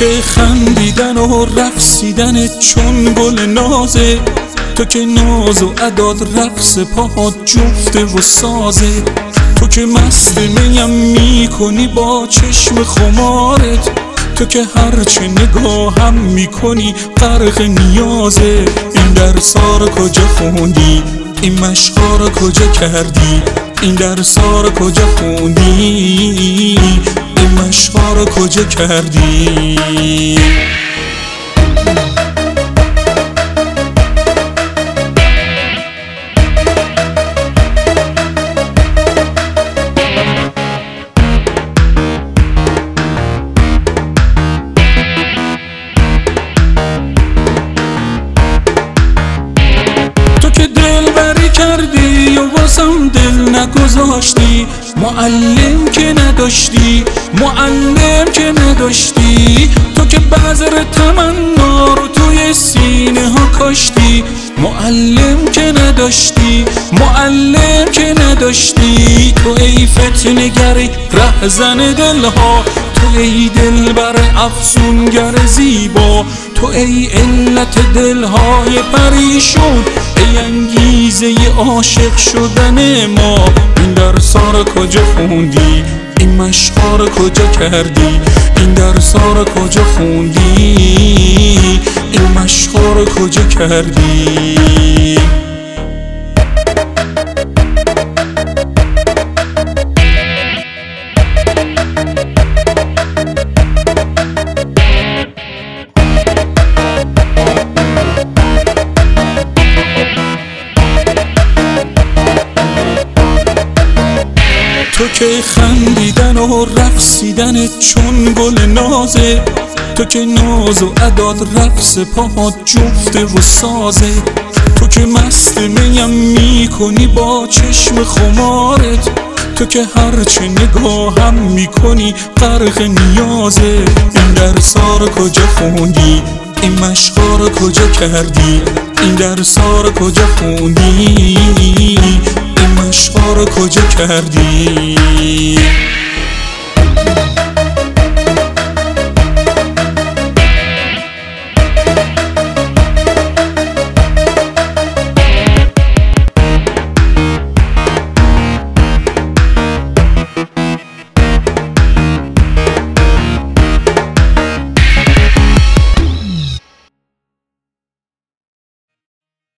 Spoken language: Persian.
که خندیدن و رقصیدن چون گل نازه، تو که ناز و عداد رقص پاهات جفته و سازه، تو که مست میم میکنی با چشم خمارت، تو که هرچه نگاهم میکنی غرق نیازه. این درسا رو کجا خوندی؟ این مشقا رو کجا کردی؟ این درسا رو کجا خوندی؟ این مشقا رو کجا کردی؟ کردی و واسم دل نگذاشتی، معلم که نداشتی، معلم که نداشتی، تو که بذر تمنا رو توی سینه ها کاشتی، معلم که نداشتی، معلم که نداشتی، تو ای فتنه‌گر رهزن دلها، تو ای دلبر افسونگر زیبا، تو ای علت دلهای پریشون، ای انگیزه عاشق شدن ما. این درسا رو کجا خوندی؟ این مشقا رو کجا کردی؟ این درسا رو کجا خوندی؟ این مشقا رو کجا کردی؟ تو که خندیدن و رقصیدن چون گل نازه، تو که ناز و عداد رقص پاهات جفته و سازه، تو که مست میم میکنی با چشم خمارت، تو که هرچه نگاهم میکنی غرق نیازه. این درسا رو کجا خوندی؟ این مشقا رو کجا کردی؟ این درسا رو کجا خوندی؟ این مشقا رو کجا کردی؟